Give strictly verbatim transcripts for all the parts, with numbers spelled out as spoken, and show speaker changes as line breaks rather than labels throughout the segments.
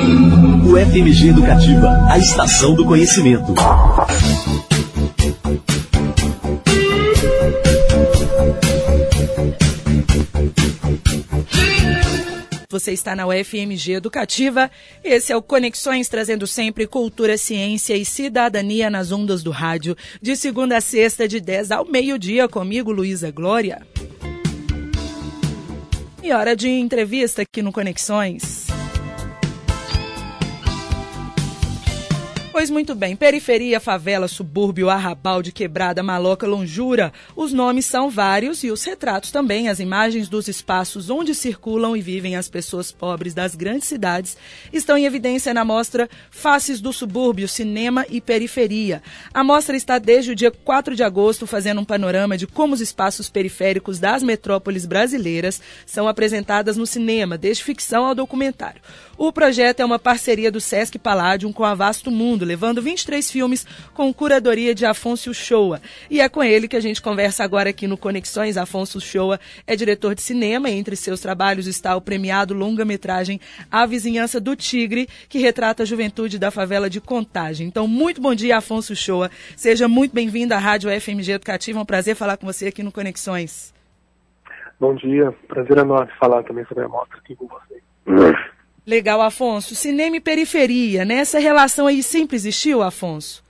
O F M G Educativa, a estação do conhecimento.
Você está na U F M G Educativa. Esse é o Conexões, trazendo sempre cultura, ciência e cidadania nas ondas do rádio. De segunda a sexta, de dez ao meio-dia, comigo, Luísa Glória. E hora de entrevista aqui no Conexões. Pois muito bem, periferia, favela, subúrbio, arrabalde, quebrada, maloca, lonjura. Os nomes são vários e os retratos também, as imagens dos espaços onde circulam e vivem as pessoas pobres das grandes cidades estão em evidência na mostra Faces do Subúrbio, Cinema e Periferia. A mostra está desde o dia quatro de agosto fazendo um panorama de como os espaços periféricos das metrópoles brasileiras são apresentadas no cinema, desde ficção ao documentário. O projeto é uma parceria do Sesc Palladium com a Vasto Mundo, levando vinte e três filmes com curadoria de Afonso Uchoa. E é com ele que a gente conversa agora aqui no Conexões. Afonso Uchoa é diretor de cinema e entre seus trabalhos está o premiado longa-metragem A Vizinhança do Tigre, que retrata a juventude da favela de Contagem. Então, muito bom dia, Afonso Uchoa. Seja muito bem-vindo à Rádio F M G Educativa. É um prazer falar com você aqui no Conexões.
Bom dia. Prazer enorme falar também sobre a mostra aqui com você.
Legal, Afonso. Cinema e periferia, né? Essa relação aí sempre existiu, Afonso?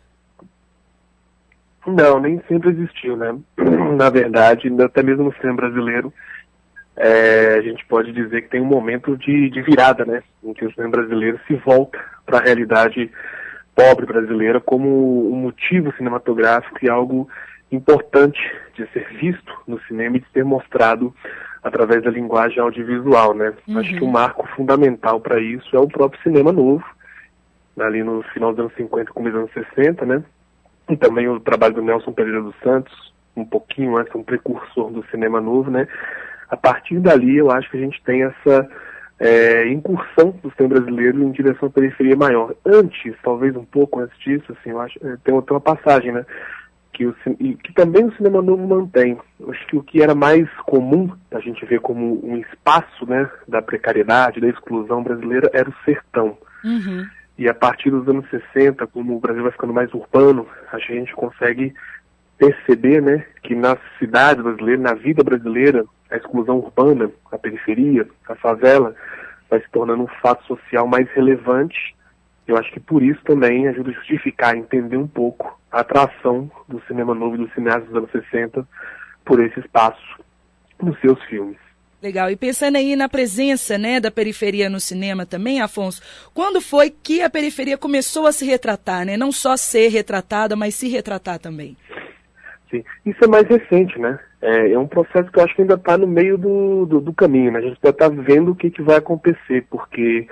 Não, nem sempre existiu, né? Na verdade, até mesmo no cinema brasileiro, é, a gente pode dizer que tem um momento de, de virada, né? Em que o cinema brasileiro se volta para a realidade pobre brasileira como um motivo cinematográfico e algo importante de ser visto no cinema e de ser mostrado através da linguagem audiovisual, né? Uhum. Acho que um marco fundamental para isso é o próprio cinema novo, ali no final dos anos cinquenta, começo dos anos sessenta, né? E também o trabalho do Nelson Pereira dos Santos, um pouquinho antes, um precursor do cinema novo, né? A partir dali, eu acho que a gente tem essa é, incursão do cinema brasileiro em direção à periferia maior. Antes, talvez um pouco antes disso, assim, eu acho, tem, tem uma passagem, né? Que, o, e que também o cinema novo mantém. Eu acho que o que era mais comum a gente ver como um espaço, né, da precariedade, da exclusão brasileira, era o sertão.
Uhum.
E a partir dos anos sessenta, como o Brasil vai ficando mais urbano, a gente consegue perceber, né, que nas cidades brasileiras, na vida brasileira, a exclusão urbana, a periferia, a favela, vai se tornando um fato social mais relevante. Eu acho que por isso também ajuda a justificar, entender um pouco a atração do cinema novo e dos cineastas dos anos sessenta por esse espaço nos seus filmes.
Legal. E pensando aí na presença, né, da periferia no cinema também, Afonso, quando foi que a periferia começou a se retratar, né? Não só ser retratada, mas se retratar também?
Sim. Isso é mais recente, né? É, é um processo que eu acho que ainda está no meio do, do, do caminho, né? A gente ainda está vendo o que, que vai acontecer, porque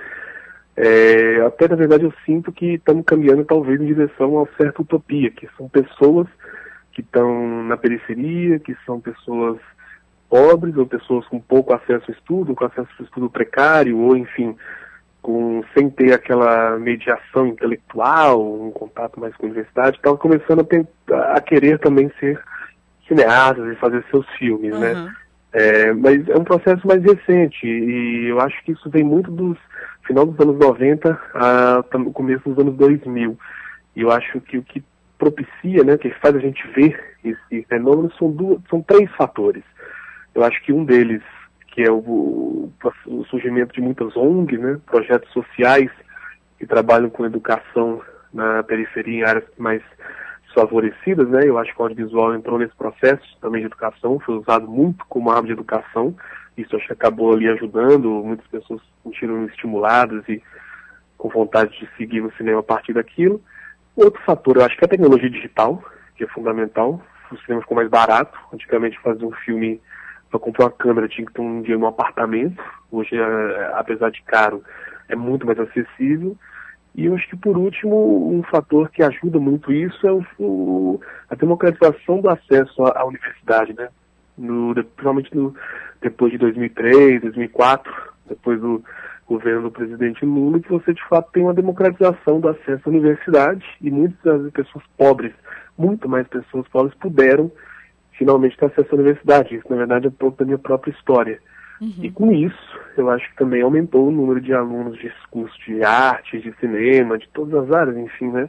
É, até, na verdade, eu sinto que estamos caminhando, talvez, em direção a uma certa utopia, que são pessoas que estão na periferia, que são pessoas pobres, ou pessoas com pouco acesso ao estudo, com acesso ao estudo precário, ou, enfim, com, sem ter aquela mediação intelectual, um contato mais com a universidade, estão começando a, tentar, a querer também ser cineastas e fazer seus filmes, uhum. né? É, mas é um processo mais recente, e eu acho que isso vem muito dos final dos anos noventa a no começo dos anos dois mil. E eu acho que o que propicia, né, que faz a gente ver esse fenômeno são, duas, são três fatores. Eu acho que um deles, que é o, o surgimento de muitas O N Gs, né, projetos sociais que trabalham com educação na periferia, em áreas mais desfavorecidas, né, eu acho que o audiovisual entrou nesse processo também de educação, foi usado muito como arma de educação. Isso acho que acabou ali ajudando, muitas pessoas se sentiram estimuladas e com vontade de seguir no cinema a partir daquilo. Outro fator, eu acho que é a tecnologia digital, que é fundamental. O cinema ficou mais barato. Antigamente fazer um filme para comprar uma câmera tinha que ter um dinheiro num apartamento. Hoje, é, apesar de caro, é muito mais acessível. E eu acho que, por último, um fator que ajuda muito isso é o, o, a democratização do acesso à, à universidade, né? No, principalmente no, depois de dois mil e três, dois mil e quatro, depois do governo do presidente Lula, que você de fato tem uma democratização do acesso à universidade e muitas das pessoas pobres, muito mais pessoas pobres puderam finalmente ter acesso à universidade. Isso, na verdade, é um pouco da minha própria história.
Uhum.
E com isso, eu acho que também aumentou o número de alunos de curso de arte, de cinema, de todas as áreas, enfim, né?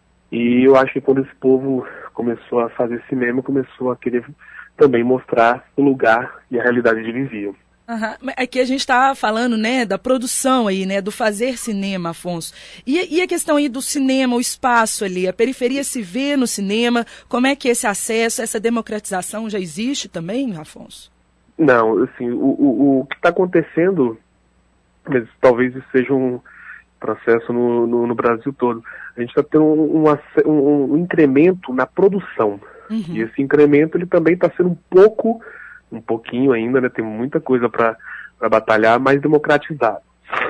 E eu acho que quando esse povo começou a fazer cinema, começou a querer também mostrar o lugar e a realidade onde viviam.
Uhum. Aqui a gente está falando, né, da produção aí, né, do fazer cinema, Afonso. E, e a questão aí do cinema, o espaço ali, a periferia se vê no cinema, como é que esse acesso, essa democratização já existe também, Afonso?
Não, assim, o, o, o que está acontecendo, mas talvez isso seja um processo no, no, no Brasil todo, a gente está tendo um, um, um incremento na produção. Uhum. E esse incremento ele também está sendo um pouco, um pouquinho ainda, né, tem muita coisa para batalhar, mais democratizado.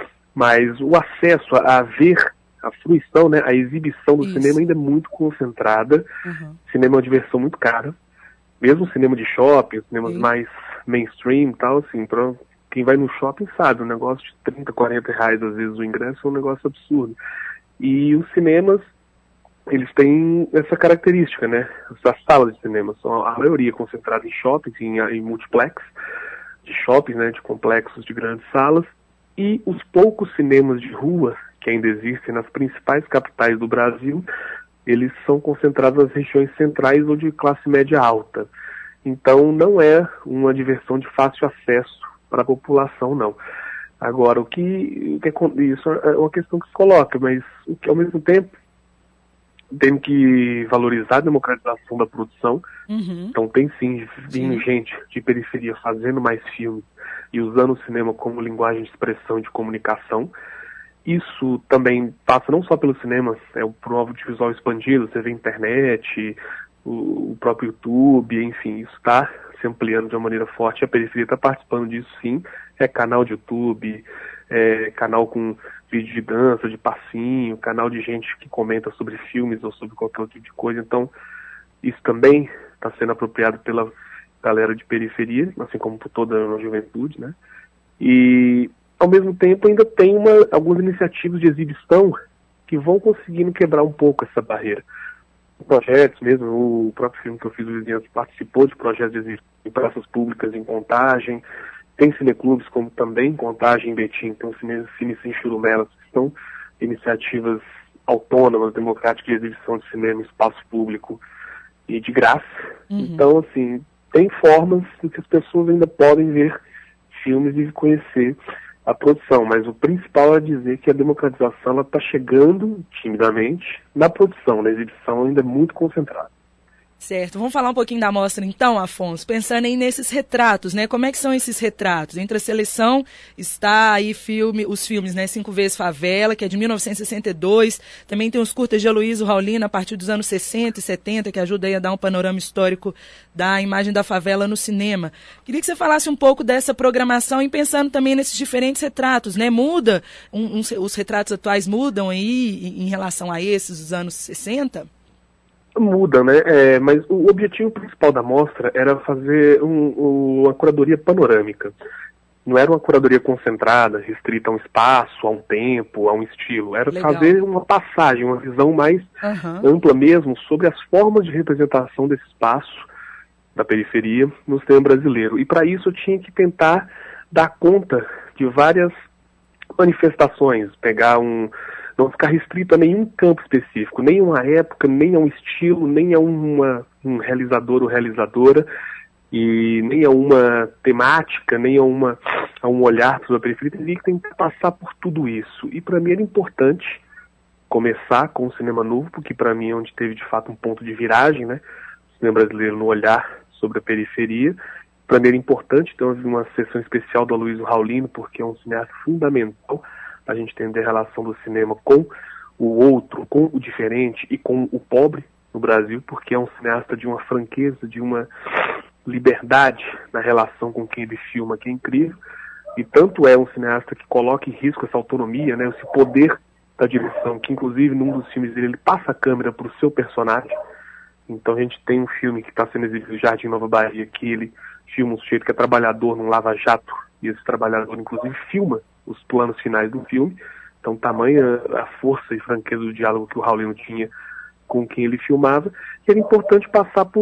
Mas o acesso a, a ver a fruição, né, a exibição do Isso. cinema ainda é muito concentrada. Uhum. Cinema é uma diversão muito cara. Mesmo cinema de shopping, cinemas Sim. mais mainstream e tal, assim, pra quem vai no shopping sabe, um negócio de trinta, quarenta reais às vezes o ingresso é um negócio absurdo. E os cinemas, eles têm essa característica, né? As salas de cinema são a maioria concentrada em shoppings, em, em multiplex, de shoppings, né, de complexos de grandes salas, e os poucos cinemas de rua que ainda existem nas principais capitais do Brasil, eles são concentrados nas regiões centrais ou de classe média alta. Então não é uma diversão de fácil acesso para a população, não. Agora, o que, o que é, isso é uma questão que se coloca, mas o que, ao mesmo tempo temos que valorizar a democratização da produção. Uhum. Então tem sim vindo sim. gente de periferia fazendo mais filmes e usando o cinema como linguagem de expressão e de comunicação. Isso também passa não só pelo cinema, é o audiovisual expandido, você vê a internet, o, o próprio YouTube, enfim, isso está se ampliando de uma maneira forte, a periferia está participando disso sim, é canal de YouTube, é canal com vídeo de dança, de passinho, canal de gente que comenta sobre filmes ou sobre qualquer outro tipo de coisa, então isso também está sendo apropriado pela galera de periferia, assim como por toda a juventude, né? E ao mesmo tempo ainda tem uma, algumas iniciativas de exibição que vão conseguindo quebrar um pouco essa barreira. Projetos mesmo, o próprio filme que eu fiz, o Vizinhança, participou de projetos de exibição em praças públicas em Contagem, tem cineclubes como também em Contagem, em Betim, tem o Cine, Cine Sem Churumelas, que são iniciativas autônomas, democráticas de exibição de cinema em espaço público e de graça. Uhum. Então, assim, tem formas em que as pessoas ainda podem ver filmes e conhecer a produção, mas o principal é dizer que a democratização está chegando timidamente na produção, na exibição ainda é muito concentrada.
Certo, vamos falar um pouquinho da mostra então, Afonso, pensando aí nesses retratos, né? Como é que são esses retratos? Entre a seleção está aí filme, os filmes, né? Cinco Vezes Favela, que é de mil novecentos e sessenta e dois, também tem os curtas de Aloysio Raulino a partir dos anos sessenta e setenta, que ajuda aí a dar um panorama histórico da imagem da favela no cinema. Queria que você falasse um pouco dessa programação e pensando também nesses diferentes retratos, né? Muda, um, um, os retratos atuais mudam aí em relação a esses dos anos sessenta?
Muda, né? É, mas o objetivo principal da mostra era fazer um, uma curadoria panorâmica. Não era uma curadoria concentrada, restrita a um espaço, a um tempo, a um estilo. Era Legal. fazer uma passagem, uma visão mais uhum. ampla mesmo sobre as formas de representação desse espaço da periferia no cinema brasileiro. E para isso eu tinha que tentar dar conta de várias manifestações, pegar um... não ficar restrito a nenhum campo específico, nem a uma época, nem a um estilo, nem a uma, um realizador ou realizadora, e nem a uma temática, nem a, uma, a um olhar para a periferia. Teria que tentar passar por tudo isso. E para mim era importante começar com o cinema novo, porque para mim é onde teve de fato um ponto de viragem, né? O cinema brasileiro no olhar sobre a periferia. Para mim era importante ter uma sessão especial do Aloysio Raulino, porque é um cineasta fundamental a gente entender a relação do cinema com o outro, com o diferente e com o pobre no Brasil, porque é um cineasta de uma franqueza, de uma liberdade na relação com quem ele filma, que é incrível, e tanto é um cineasta que coloca em risco essa autonomia, né, esse poder da direção, que inclusive num dos filmes dele ele passa a câmera para o seu personagem. Então a gente tem um filme que está sendo exibido no Jardim Nova Bahia, que ele filma um sujeito que é trabalhador num lava-jato, e esse trabalhador inclusive filma os planos finais do filme. Então tamanha a força e franqueza do diálogo que o Raulino tinha com quem ele filmava, e era importante passar por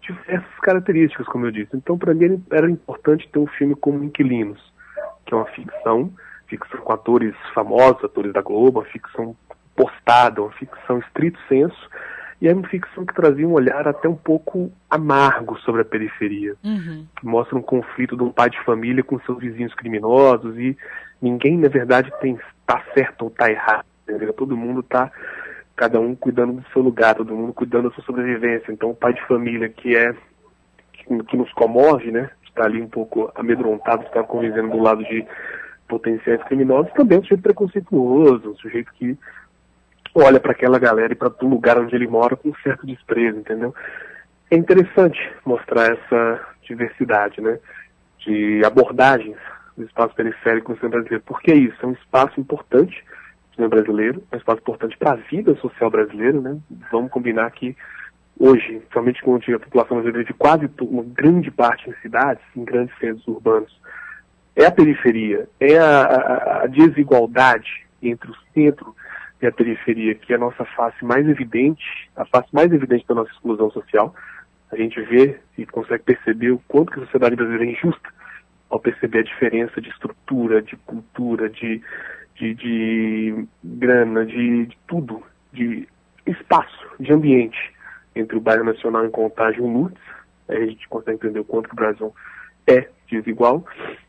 diversas características, como eu disse. Então, para mim, era importante ter um filme como Inquilinos, que é uma ficção, ficção com atores famosos, atores da Globo, uma ficção postada, uma ficção estrito senso, e é uma ficção que trazia um olhar até um pouco amargo sobre a periferia,
uhum.
que mostra um conflito de um pai de família com seus vizinhos criminosos, e ninguém, na verdade, tem tá certo ou tá errado, entendeu? Todo mundo tá, cada um cuidando do seu lugar, todo mundo cuidando da sua sobrevivência. Então, o pai de família que é, que, que nos comove, né, está ali um pouco amedrontado, está convivendo do lado de potenciais criminosos, também é um sujeito preconceituoso, um sujeito que olha para aquela galera e para o lugar onde ele mora com um certo desprezo, entendeu? É interessante mostrar essa diversidade, né, de abordagens do espaço periférico no cinema brasileiro. Porque é isso, é um espaço importante no cinema brasileiro, é um espaço importante para a vida social brasileira, né? Vamos combinar que hoje, somente com a população brasileira de quase uma grande parte em cidades, em grandes centros urbanos, é a periferia, é a, a, a desigualdade entre o centro e a periferia, que é a nossa face mais evidente, a face mais evidente da nossa exclusão social. A gente vê e consegue perceber o quanto que a sociedade brasileira é injusta ao perceber a diferença de estrutura, de cultura, de, de, de grana, de, de tudo, de espaço, de ambiente entre o bairro Nacional em Contagem e o Lourdes. Aí a gente consegue entender o quanto que o Brasil é desigual.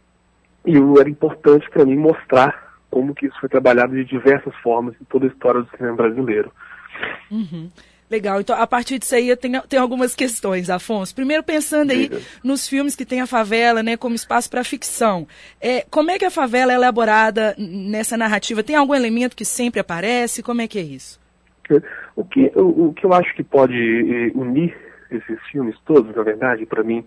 E era importante para mim mostrar como que isso foi trabalhado de diversas formas em toda a história do cinema brasileiro.
Uhum. Legal, então a partir disso aí tem, tem algumas questões, Afonso. Primeiro pensando aí
Diga.
nos filmes que tem a favela, né, como espaço para ficção. É, como é que a favela é elaborada nessa narrativa? Tem algum elemento que sempre aparece? Como é que é isso?
O que, o, o que eu acho que pode unir esses filmes todos, na verdade, para mim,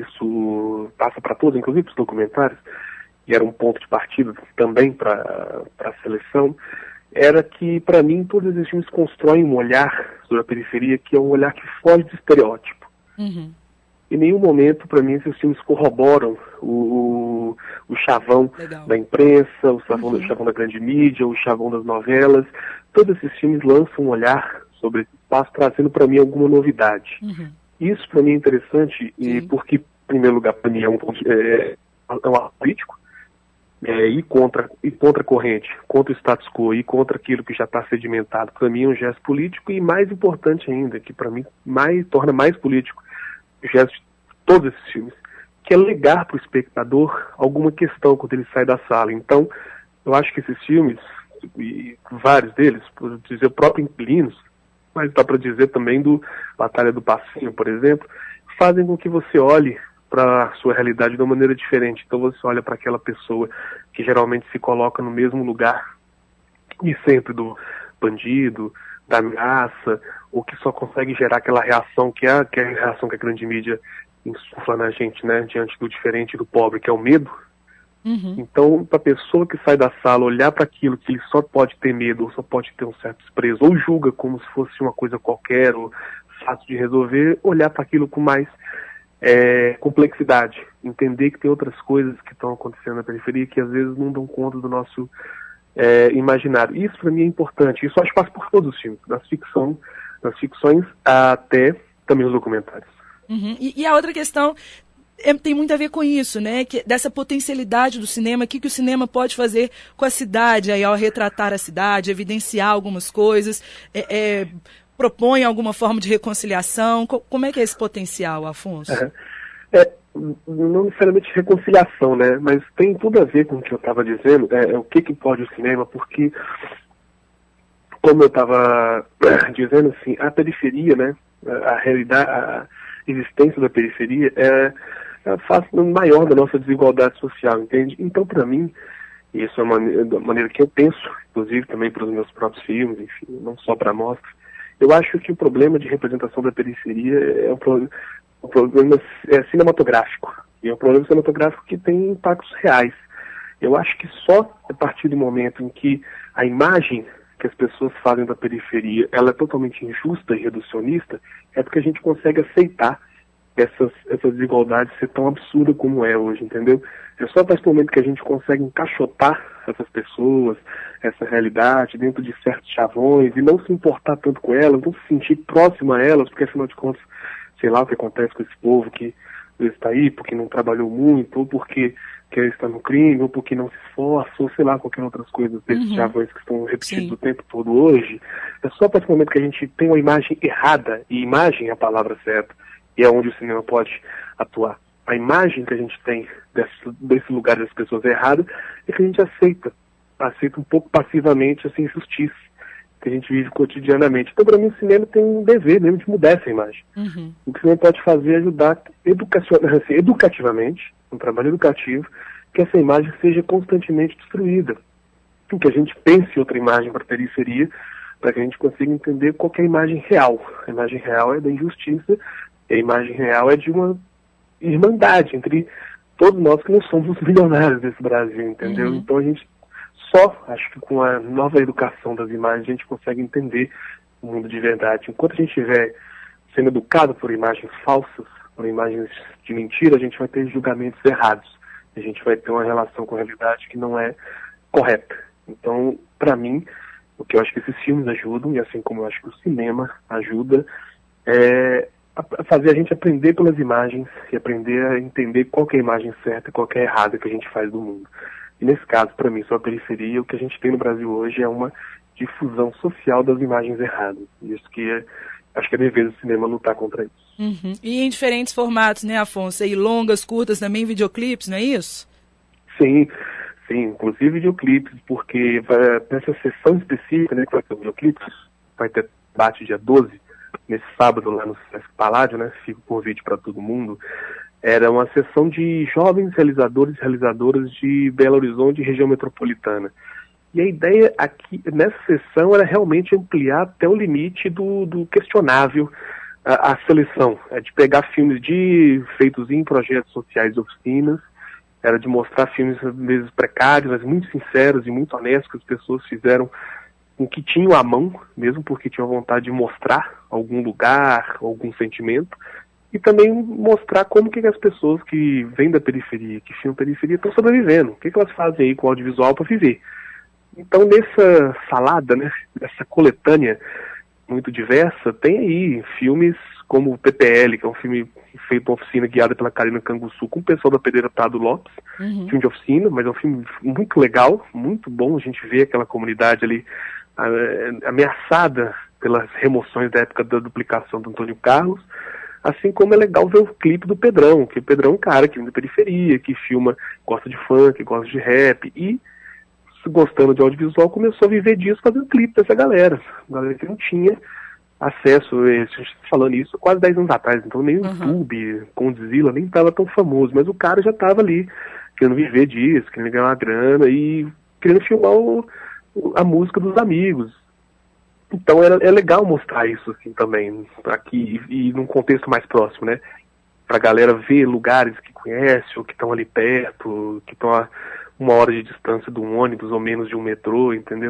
isso passa para todos, inclusive os documentários, e era um ponto de partida também para a seleção, era que, para mim, todos esses filmes constroem um olhar sobre a periferia que é um olhar que foge do estereótipo.
Uhum.
Em nenhum momento, para mim, esses filmes corroboram o, o, o chavão
Legal.
da imprensa, o chavão,
Uhum.
o chavão da grande mídia, o chavão das novelas. Todos esses filmes lançam um olhar sobre esse espaço, trazendo para mim alguma novidade.
Uhum.
Isso, para mim, é interessante, e
Sim.
porque, em primeiro lugar, para mim, é um, é, é um ato político, é, ir contra, ir contra a corrente, contra o status quo, ir contra aquilo que já está sedimentado. Para mim, é um gesto político, e mais importante ainda, que para mim mais, torna mais político o gesto de todos esses filmes, que é legar para o espectador alguma questão quando ele sai da sala. Então, eu acho que esses filmes, e vários deles, por dizer o próprio Inquilinos, mas dá para dizer também do Batalha do Passinho, por exemplo, fazem com que você olhe para a sua realidade de uma maneira diferente. Então você olha para aquela pessoa que geralmente se coloca no mesmo lugar, e sempre do bandido, da ameaça, ou que só consegue gerar aquela reação que é, que é a reação que a grande mídia insufla na gente, né, diante do diferente e do pobre, que é o medo.
Uhum.
Então, para a pessoa que sai da sala olhar para aquilo que ele só pode ter medo, ou só pode ter um certo desprezo, ou julga como se fosse uma coisa qualquer, ou fácil de resolver, olhar para aquilo com mais é, complexidade, entender que tem outras coisas que estão acontecendo na periferia que às vezes não dão conta do nosso é, imaginário. Isso para mim é importante. Isso acho que passa por todos os filmes, das, ficção, das ficções até também os documentários.
Uhum. E, e a outra questão é, tem muito a ver com isso, né? Que, dessa potencialidade do cinema, o que, que o cinema pode fazer com a cidade, aí, ao retratar a cidade, evidenciar algumas coisas, é, é, propõe alguma forma de reconciliação. Co- como é que é esse potencial, Afonso?
É, é, não necessariamente reconciliação, né? Mas tem tudo a ver com o que eu estava dizendo, é, é, o que, que pode o cinema, porque, como eu estava dizendo, assim, a periferia, né? A realidade, a existência da periferia é a face maior da nossa desigualdade social, entende? Então, para mim, isso é uma da maneira que eu penso, inclusive também para os meus próprios filmes, enfim, não só para a mostra, eu acho que o problema de representação da periferia é um problema, um problema é, cinematográfico, e é um problema cinematográfico que tem impactos reais. Eu acho que só a partir do momento em que a imagem que as pessoas fazem da periferia, ela é totalmente injusta e reducionista, é porque a gente consegue aceitar essas, essas desigualdades ser tão absurda como é hoje, entendeu? É só a partir do momento que a gente consegue encaixotar essas pessoas, essa realidade, dentro de certos chavões, e não se importar tanto com elas, não se sentir próximo a elas, porque afinal de contas sei lá o que acontece com esse povo que está aí, porque não trabalhou muito, ou porque quer estar no crime, ou porque não se esforça, ou sei lá, qualquer outras coisas desses chavões que estão repetidos o tempo todo hoje. É só a partir do momento que a gente tem uma imagem errada, e imagem é a palavra certa, e é onde o cinema pode atuar. A imagem que a gente tem desse, desse lugar das pessoas erradas é que a gente aceita, aceita um pouco passivamente essa injustiça que a gente vive cotidianamente. Então, para mim, o cinema tem um dever mesmo de mudar essa imagem. Uhum. O que o cinema pode fazer é ajudar educacion... assim, educativamente, um trabalho educativo, que essa imagem seja constantemente destruída. Que a gente pense outra imagem para a periferia, para que a gente consiga entender qual que é a imagem real. A imagem real é da injustiça, e a imagem real é de uma irmandade entre todos nós que não somos os milionários desse Brasil, entendeu? Uhum. Então a gente só, acho que com a nova educação das imagens, a gente consegue entender o mundo de verdade. Enquanto a gente estiver sendo educado por imagens falsas, por imagens de mentira, a gente vai ter julgamentos errados. A gente vai ter uma relação com a realidade que não é correta. Então, para mim, o que eu acho que esses filmes ajudam, e assim como eu acho que o cinema ajuda, é a fazer a gente aprender pelas imagens e aprender a entender qual que é a imagem certa e qual que é a errada que a gente faz do mundo. E nesse caso, para mim, só a periferia, o que a gente tem no Brasil hoje é uma difusão social das imagens erradas. Isso que é, acho que é dever do cinema lutar contra isso.
Uhum. E em diferentes formatos, né, Afonso? E longas, curtas, também videoclipes, não é isso?
Sim, sim, inclusive videoclipes, porque nessa sessão específica, né, que vai ter videoclipes, vai ter debate dia doze, nesse sábado lá no Sesc Paládio, né, fica o convite para todo mundo. Era uma sessão de jovens realizadores e realizadoras de Belo Horizonte e região metropolitana. E a ideia aqui, nessa sessão, era realmente ampliar até o limite do, do questionável a, a seleção. É de pegar filmes de, feitos em projetos sociais de oficinas, era de mostrar filmes, às vezes, precários, mas muito sinceros e muito honestos, que as pessoas fizeram com o que tinham à mão, mesmo porque tinham vontade de mostrar algum lugar, algum sentimento, e também mostrar como que as pessoas que vêm da periferia, que filmam periferia, estão sobrevivendo, o que, que elas fazem aí com o audiovisual para viver. Então, nessa salada, né, nessa coletânea muito diversa, tem aí filmes como o P P L, que é um filme feito uma oficina guiada pela Karina Canguçu com o pessoal da Pedreira Prado Lopes, uhum. filme de oficina, mas é um filme muito legal, muito bom, a gente vê aquela comunidade ali a, ameaçada pelas remoções da época da duplicação do Antônio Carlos, assim como é legal ver o clipe do Pedrão, que o Pedrão é um cara que vem da periferia, que filma, gosta de funk, gosta de rap, e gostando de audiovisual, começou a viver disso fazendo clipe dessa galera. Galera que não tinha acesso, a gente está falando isso quase dez anos atrás, então nem o uhum. YouTube, Condzilla, nem estava tão famoso, mas o cara já estava ali, querendo viver disso, querendo ganhar uma grana e querendo filmar o, a música dos amigos. Então era, é legal mostrar isso assim também, aqui, e, e num contexto mais próximo, né? Pra galera ver lugares que conhece, ou que estão ali perto, que estão a uma hora de distância de um ônibus ou menos de um metrô, entendeu?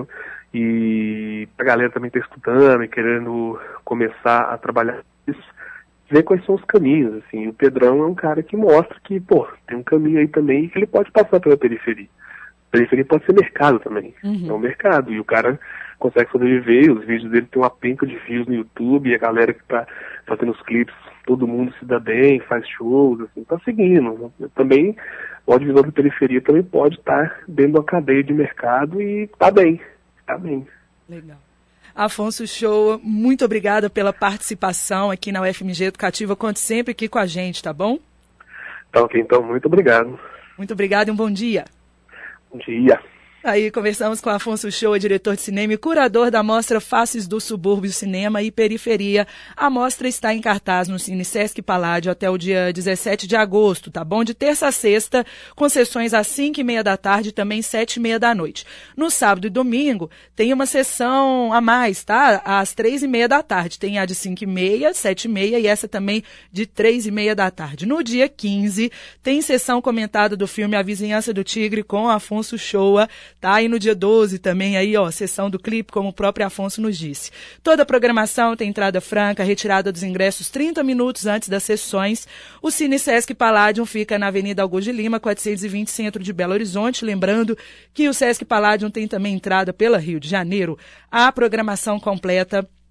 E a galera também está estudando e querendo começar a trabalhar isso, ver quais são os caminhos, assim. O Pedrão é um cara que mostra que, pô, tem um caminho aí também que ele pode passar pela periferia. A periferia pode ser mercado também, uhum. é um mercado, e o cara consegue sobreviver, os vídeos dele tem uma penca de views no YouTube, e a galera que tá fazendo os clipes, todo mundo se dá bem, faz shows, assim, tá seguindo. Também, o audiovisual da periferia também pode estar dentro de uma cadeia de mercado e tá bem, tá bem.
Legal. Afonso Shoa, muito obrigada pela participação aqui na U F M G Educativa, conte sempre aqui com a gente, tá bom?
Tá ok, então, muito obrigado.
Muito obrigado e um bom dia.
Bom dia.
Aí conversamos com Afonso Shoa, diretor de cinema e curador da mostra Faces do Subúrbio, Cinema e Periferia. A mostra está em cartaz no Cine Sesc Paládio até o dia dezessete de agosto, tá bom? De terça a sexta, com sessões às cinco e meia da tarde e também sete e meia da noite. No sábado e domingo, tem uma sessão a mais, tá? Às três e meia da tarde. Tem a de cinco e meia, sete e meia e essa também de três e meia da tarde. No dia quinze, tem sessão comentada do filme A Vizinhança do Tigre com Afonso Shoa. Tá? E no dia doze também aí, ó, sessão do clipe, como o próprio Afonso nos disse. Toda a programação tem entrada franca, retirada dos ingressos trinta minutos antes das sessões. O Cine Sesc Paládio fica na Avenida Augusto de Lima, quatrocentos e vinte, centro de Belo Horizonte. Lembrando que o Sesc Paládio tem também entrada pela Rio de Janeiro. A programação completa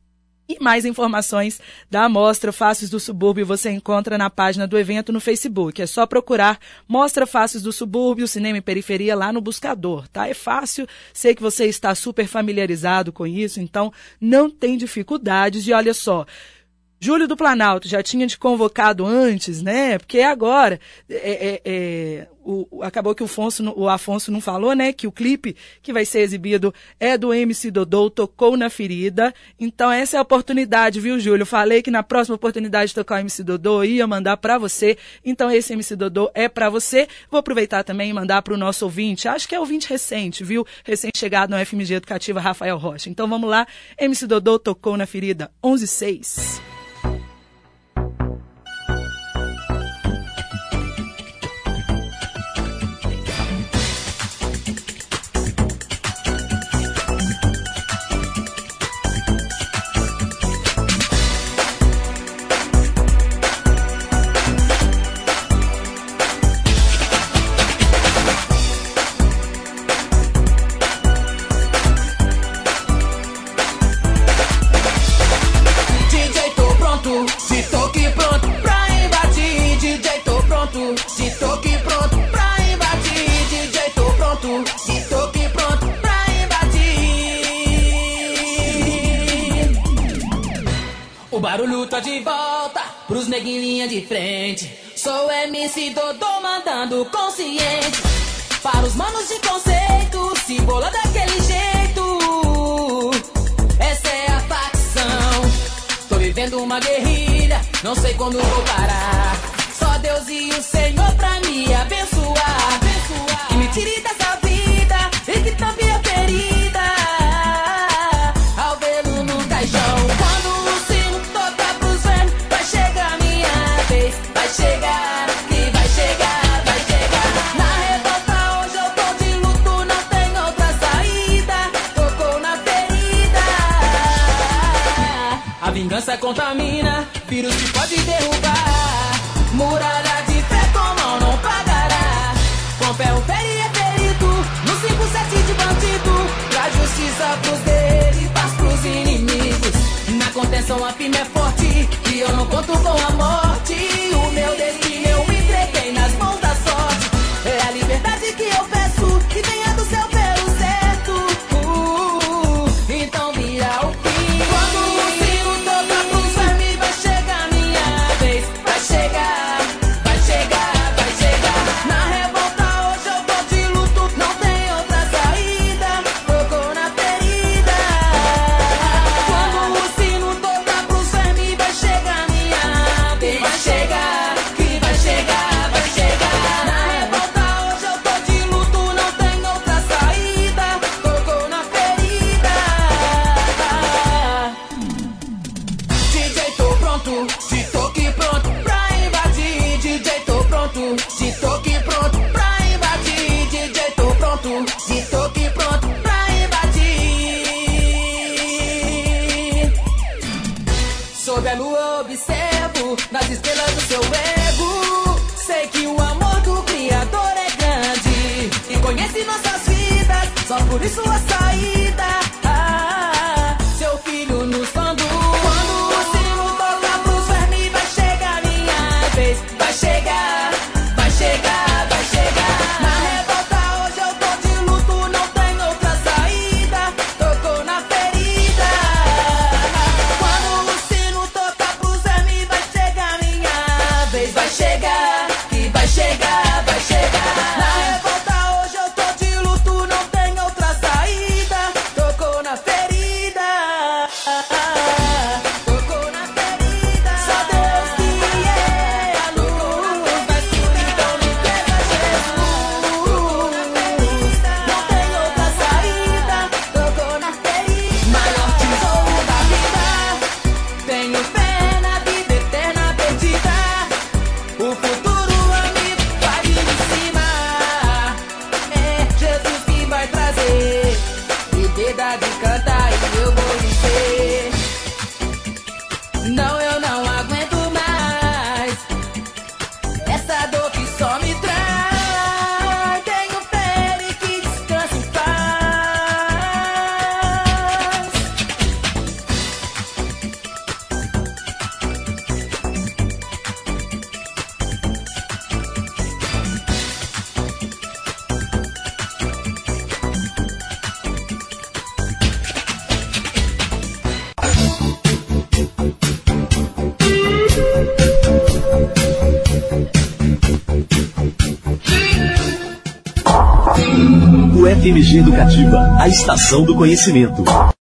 E mais informações da Mostra Faces do Subúrbio você encontra na página do evento no Facebook. É só procurar Mostra Faces do Subúrbio, Cinema e Periferia lá no buscador, tá? É fácil, sei que você está super familiarizado com isso, então não tem dificuldades. E olha só, Júlio do Planalto já tinha te convocado antes, né? Porque agora é, é, é, o, acabou que o Afonso, o Afonso não falou, né? Que o clipe que vai ser exibido é do M C Dodô, Tocou na Ferida. Então essa é a oportunidade, viu, Júlio? Falei que na próxima oportunidade de tocar o M C Dodô ia mandar para você. Então esse M C Dodô é para você. Vou aproveitar também e mandar para o nosso ouvinte. Acho que é ouvinte recente, viu? Recém-chegado na F M G Educativa, Rafael Rocha. Então vamos lá. M C Dodô, Tocou na Ferida, onze e seis.
De volta pros neguinhos linha de frente. Sou M C Dodô mandando consciente para os manos de conceito. Se bola daquele jeito, essa é a facção. Tô vivendo uma guerrilha, não sei quando vou parar. Só Deus e o Senhor pra me abençoar, abençoar. Que me tire dessa vida e que tampe a ferida ao vê-lo no caixão. Vai chegar, que vai chegar, vai chegar. Na revolta hoje eu tô de luto, não tem outra saída. Tocou na ferida. A vingança contamina, vírus que pode derrubar. Muralha de fé com mão não pagará. Com pé o feri é ferido, no cinco sete de bandido. Pra justiça pros dele, paz pros inimigos. Na contenção a firme é forte, e eu não conto com a morte. O meu destino eu entreguei nas mãos da sorte. É a liberdade que eu peço, que venha do céu pelo certo. uh, uh, Então vira o fim. Quando o sino toca pros vermes, vai chegar minha vez. Vai chegar, vai chegar, vai chegar. Na revolta hoje eu tô de luto, não tem outra saída. Tocou na ferida. Quando o sino toca pros vermes, vai chegar minha vez. Vai chegar, que vai chegar, vai chegar. Na revolta hoje eu tô de luto, não tem outra saída. Tocou na ferida. D J tô pronto, de toque pronto pra invadir. D J tô pronto, de toque pronto pra invadir. D J tô pronto, de toque pronto pra invadir. Sob a lua observo, nas estrelas do seu ego. Sei que o amor do Criador é grande e conhece nossas vidas, só por isso a saída. Ah, seu filho nos mandou. Quando o sino toca pros vermes, vai chegar minha vez. Vai chegar, vai chegar, vai chegar. Na revolta hoje eu tô de luto, não tem outra saída. Tocou na ferida. Quando o sino toca pros vermes, vai chegar minha vez. Vai chegar, que vai chegar, vai chegar. Na revolta hoje eu tô de luto, não tem outra saída. Tocou na ferida. Tocou na ferida. Só Deus que é a luz da escuridão, me entrega Jesus. Não tem outra saída. Tocou na ferida. Maior tesouro da vida. Tenho fé na vida eterna perdida. O futuro amigo vai vir em cima. É Jesus que vai trazer liberdade, canta e eu vou dizer. Não, eu não aguento mais essa dor que só me traz. Tenho fé em que descanse em paz.
O F M G Educativa, a estação do conhecimento.